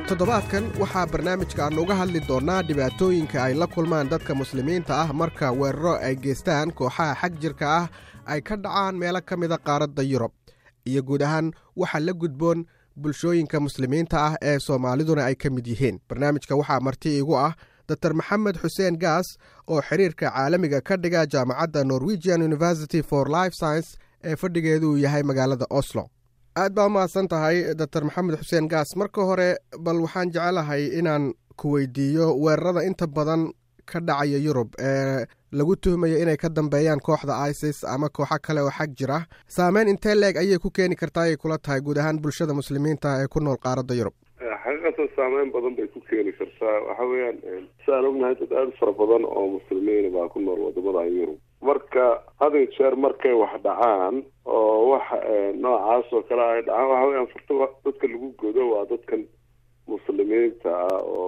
toddobaadkan waxaa barnaamijka aan uga hadli doonnaa dhibaatooyinka ay la kulmaan dadka muslimiinta ah marka weeraro ay geystaan kooxaha xag jirka ah ay ka dhacaan meelo ka mida qaaradda yurub iyo guud ahaan waxaa la gudboon bulshooyinka muslimiinta ah ee soomaaliduna ay ka mid yihiin. barnaamijka waxaa marti igu ah dr maxamed xuseen gaas oo xiriirka caalamiga ka dhiga jaamacadda Norwegian University for Life Science ee fadhigeedu yahay magaalada Oslo. aad baa umahadsan tahay dr maxamed xuseen gaas. marka hore bal waxaan jecelahay inaan ku weydiiyo weerarada inta badan ka dhacaya yurub ee lagu tuhmayo inay ka dambeeyaan kooxda ISIS ama kooxo kale oo xag jira, saameyn intee leeg ayay ku keeni kartaa ay kula tahay guud ahaan bulshada muslimiinta ee ku nool qaaradda yurub? xaqiiqatan saameyn badan bay ku keeni kartaa. waxa weeyaan saan ognahay dad aada fara badan oo muslimiin baa ku nool wadamada yurub, marka had iyo jeer markay wax dhacaan oo wax noocaas oo kale ay dhacaan waxa weeyaan furta dadka lagu godo waa dadkan muslimiinta ah oo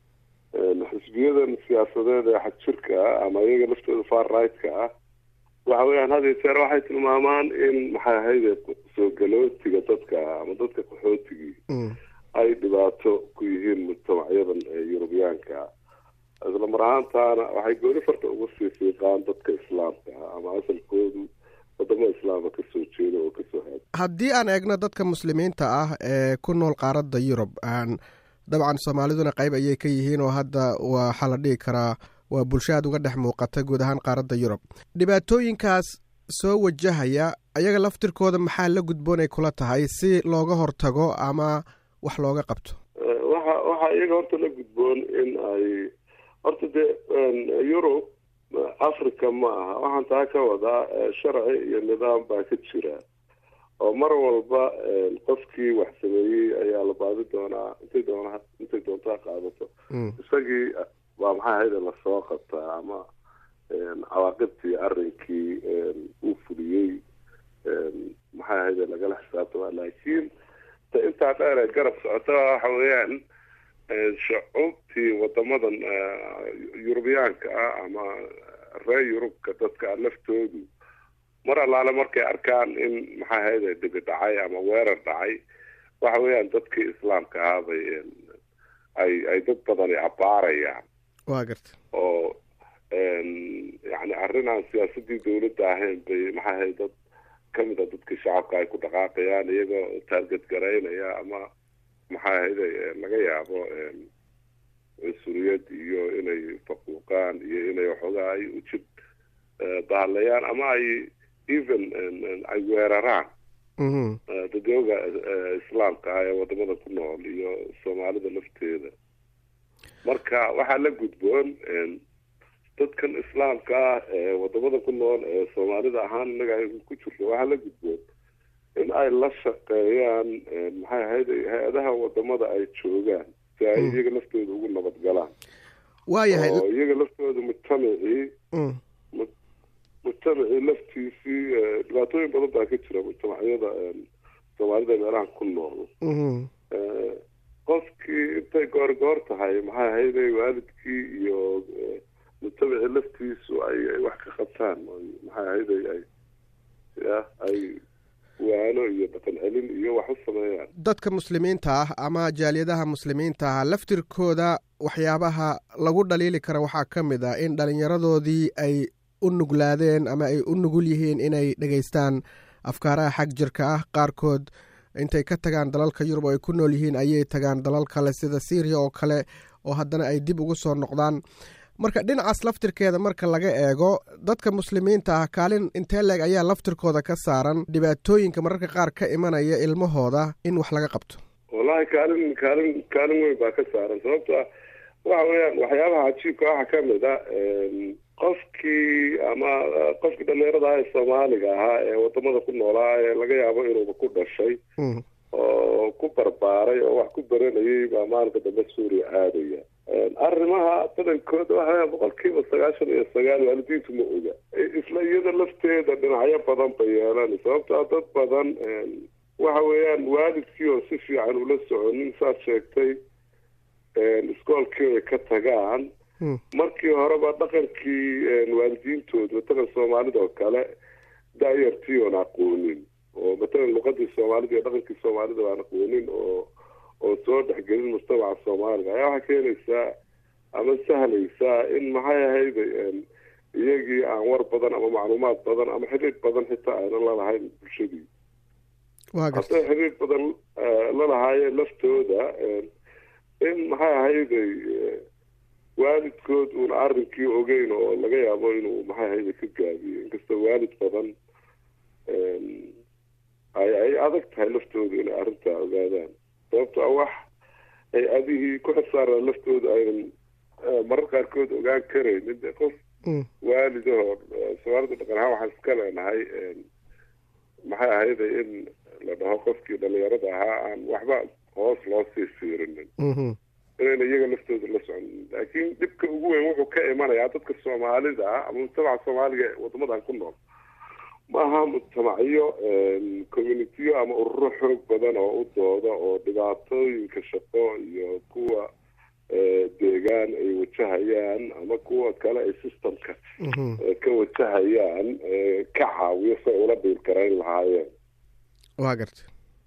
xisbiyadan siyaasadeed ee xag jirka ah ama iyaga laftooda far right-ka ah waxa weeyaan had iyo jeer waxay tilmaamaan in maxay ahayd soo galootiga dadka ama dadka qaxootigii ay dhibaato ku yihiin mujtamacyadan yurubiyaanka ah. isla mar ahaantaana waxay gooni farta uga sii siiqaan dadka islaamka ah ama asalkoodu wadamo islaama kasoo jeeda oo kasoo haada. haddii aan eegno dadka muslimiinta ah ee ku nool qaaradda yurub, dabcan soomaaliduna qayb ayay ka yihiin oo hadda waxaa la dhihi karaa waa bulsho aad uga dhex muuqata guud ahaan qaaradda yurub. dhibaatooyinkaas soo wajahaya ayaga laftirkooda maxaa la gudboon ay kula tahay si looga hortago ama wax looga qabto? waxaa iyaga horta la gudboon in ay horta dee yurub africa ma aha, waxaan taa ka wadaa sharci iyo nidaam baa ka jira oo mar walba qofkii wax sameeyey ayaa la baadi doonaa intay doontaa qaadato isagii waa maxay ahayd lasoo qabtaa ama cawaaqibtii arrinkii uu fuliyey maxay ahayd lagala xisaabtama. laakiin intaa dheer ee garab socota waxa weeyaan shucuubtii wadamadan yurubiyaanka ah ama reer yurubka dadka laftoodu mar allaale markay arkaan in maxay ahayd dhibi dhacay ama weerar dhacay waxa weeyaan dadkii islaamka ahaabay ay dad badani abaarayaan. waa garta oo yani arrin aan siyaasadii dawladda ahayn bay maxay ahayd dad kamid a dadkii shacabka ay ku dhaqaaqayaan iyagoo taarget garaynaya ama maxay ahayd laga yaabo cunsuriyad iyo inay faquuqaan iyo inay waxoogaa ay ujib daalayaan ama ay even ay weeraraan dadooga islaamka ah ee wadamada ku nool iyo soomaalida lafteeda. marka waxaa la gudboon dadkan islaamka ah ee wadamada ku nool ee soomaalida ahaan inaga ku jirto waxaa la gudboon in ay la shaqeeyaan maxay ahayd hay-adaha wadamada ay joogaan si ay iyaga laftooda ugu nabadgalaan. waayahay oo iyaga laftooda mujtamacii laftiisii dhibaatooyin badan baa ka jira mujtamacyada soomaalida meelaha ku nool. qofkii intay goorgoor tahay maxay ahayd waalidkii iyo mujtamacii laftiisu ay wax ka qabtaan maxay ahayd ay waano iyo dhaqan celin iyo wax u sameeyaan. dadka muslimiinta ah ama jaaliyadaha muslimiinta ah laftirkooda waxyaabaha lagu dhaliili kara waxaa ka mid ah in dhalinyaradoodii ay u nuglaadeen ama ay u nugul yihiin inay dhegaystaan afkaaraha xag jirka ah. qaarkood intay ka tagaan dalalka yurub oo ay ku nool yihiin ayay tagaan dalal kale sida Syria oo kale oo haddana ay dib ugu soo noqdaan. marka dhinacaas laftirkeeda marka laga eego dadka muslimiinta ah kaalin intee leeg ayaa laftirkooda ka saaran dhibaatooyinka mararka qaar ka imanaya ilmahooda in wax laga qabto? wallahi kaalin weyn baa ka saaran. sababta waxa weeyaan waxyaabaha cajiibka waxaa kamid a qofkii dhalinyarada ah ee soomaaliga ahaa ee wadamada ku noolaa ee laga yaabo inuuba ku dhashay oo ku barbaaray oo wax ku baranayay baa maalinka dambe suuriya aadaya. arrimaha badankooda waxaweya 99% waalidiintu ma oga. isla iyada lafteeda dhinacyo badan bay yeelan. sababtaa dad badan waxa weeyaan waalidkii oo si fiican ula soconin saad sheegtay iskoolkii ay ka tagaan markii horeba dhaqankii waalidiintooda matalan soomaalida oo kale daayartii oon aqoonin oo matalan luqadii soomaalida iyo dhaqankii soomaalida aan aqoonin oo oo soo dhexgelin mujtamaca soomaaliga ayaa waxay keenaysaa ama sahlaysaa in maxay ahayd iyagii aan war badan ama macluumaad badan ama xiriir badan xitaa aynan lalahayn bulshadii hadday xiriir badan lalahaayeen laftooda in maxay ahayday waalidkood uuna arrinkii ogeyn oo laga yaabo inuu maxay ahayday ka gaabiyo inkastoo waalid badan ay adag tahay laftooda inay arrintaa ogaadaan sababto wax ay adihii ku xilsaaran laftooda aynan marar qaarkood ogaan karaynin de qof waalidahoo soomaalida dhaqan ahaan waxaan iska leenahay maxay ahayday in la dhaho qofkii dhalinyarada ahaa aan waxba hoos loo sii fiirinin inayna iyaga laftooda la soconin laakiin dhibka ugu weyn wuxuu ka imanayaa dadka soomaalida ah ama mujtamaca soomaaliga wadamadan ku nool maaha mujtamacyo communitiyo ama ururo xoog badan oo u dooda oo dhibaatooyinka shaqo iyo kuwa deegaan ay wajahayaan ama kuwa kale ay systemka ka wajahayaan ka caawiyo say ula dhiilgarayn lahaayeen waa garta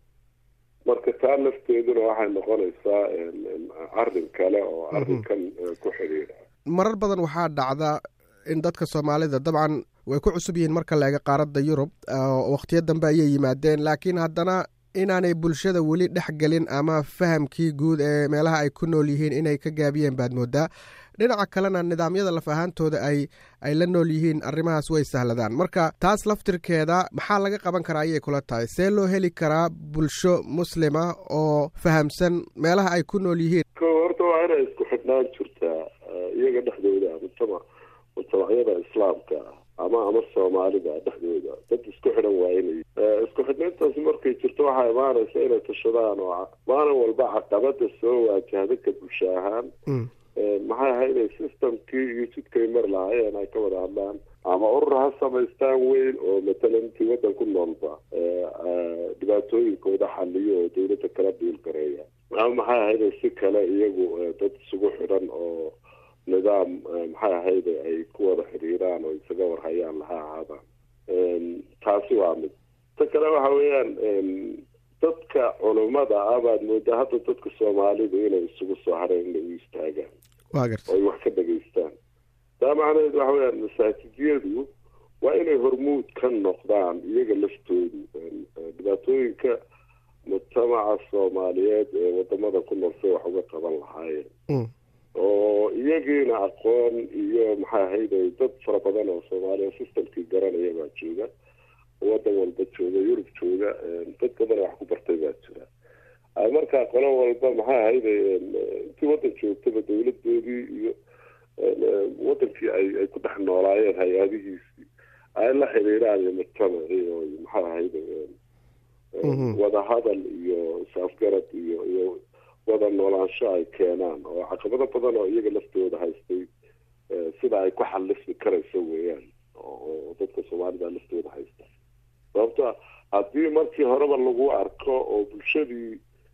marka taa lafteeduna waxay noqonaysaa arrin kale oo arrinkan ku xidhiidha marar badan waxaa dhacda in dadka soomaalida dabcan way ku cusub yihiin marka la eega qaaradda yurub waqtiyo dambe ayay yimaadeen laakiin haddana inaanay bulshada weli dhex gelin ama fahamkii guud ee meelaha ay ku nool yihiin inay ka gaabiyeen baad moodaa dhinaca kalena nidaamyada laf ahaantooda ay la nool yihiin arrimahaas way sahladaan marka taas laftirkeeda maxaa laga qaban karaa ayay kula tahay see loo heli karaa bulsho muslima oo fahamsan meelaha ay ku nool yihiin horta waa inay isku xidhnaan jirtaa iyaga dhexdooda mujtamacyada islaamka ama soomaalida dhexdooda dad isku xidhan waa inay isku xidhnayntaasi markay jirto waxaa imaanaysa inay tashadaan oo maalin walba caqabada soo waajahda ka bulsho ahaan maxay ahayday systemkii iyo jidkay mari lahaayeen ay ka wada hadlaan ama urur ha samaystaan weyn oo matalan intii waddan ku noolba dhibaatooyinkooda xaliyo oo dawladda kala dhiilgareeya ama maxay ahayday si kale iyagu dad isugu xidhan oo nidaam maxay ahayday ay ku wada xiriiraan oo isaga warhayaan laha ahaadaan taasi waa mid ta kale waxa weeyaan dadka culummada ah baad moodaa hadda dadka soomaalida inay isugu soo hareen inay u istaagaan oo ay wax ka dhegaystaan taa macnaheed waxa weyaan masaajidiyadu waa inay hormuud ka noqdaan iyaga laftoodu dhibaatooyinka mujtamaca soomaaliyeed ee wadamada ku nool say wax uga qaban lahaayeen oo iyagiina aqoon iyo maxay ahayday dad fara badan oo soomaaliya systemkii garanaya baa jooga wadan walba jooga yurub jooga dad badan wax ku bartay baa jira markaa qolo walba maxay ahayday intii waddan joogtaba dawladoodii iyo wadankii ay ku dhex noolaayeen hay-adihiisii ay la xiriiraan iyo mujtamacii oo maxay ahayday wadahadal iyo saafgarad iyo wada noolaansho ay keenaan oo caqabado badan oo iyaga laftooda haystay sida ay ku xalifmi karayso weeyaan oo dadka soomaalida laftooda haysta sababta haddii markii horeba lagu arko oo bulshadii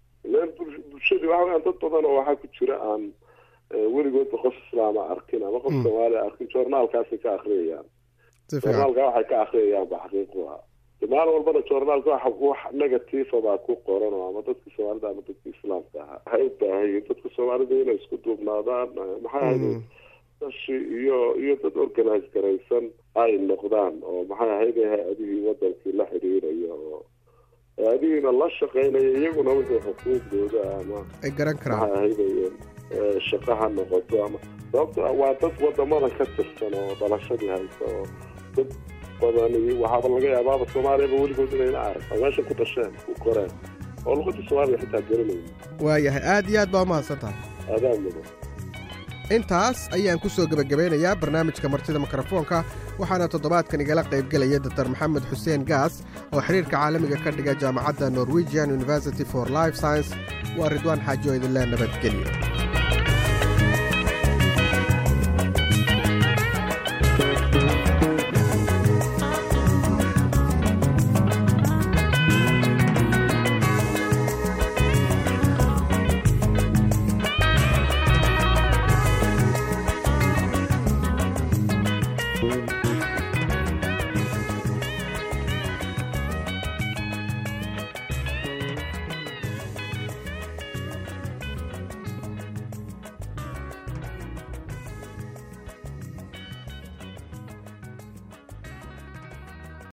waxa weyaan dad badan oo waxaa ku jira aan weligoodba qof islaama arkin ama qof soomaaliya arkin joornaalkaasay ka akriyayaan joornaalka waxay ka akriyayaan ba xaqiiqu ah maalin walbana joornaalka wax negativa baa ku qoran oo ama dadka soomaalida ama dadka islaamka ahaa waxay u baahanyiin dadka soomaalida inay isku duubnaadaan maxay ahayday dashi iyo dad organize garaysan ay noqdaan oo maxay ahayday hay-adihii wadankii la xiriiraya oo hay-adihiina la shaqeynaya iyaguna wixii xuquuqdooda ama ay garan karaan maxay ahayday shaqaha noqoto ama sababta waa dad wadamada ka tirsan oo dhalashadii haysa oo dad badan waxaaba laga yaabaaba soomaaliyaba weligood inayna arag oo meesha ku dhasheen ku koreen oo luqada soomaaliya xitaa garanayna waayahay aad iyo aad baa umahadsan tahay adaa mudan intaas ayaan ku soo gebagabeynayaa barnaamijka martida mikrofoonka waxaana toddobaadkan igala qaybgelaya dr maxamed xuseen gaas oo xiriirka caalamiga ka dhiga jaamacadda norwegian university for life science waa ridwaan xaaji oo idinle nabadgelyo Thank you.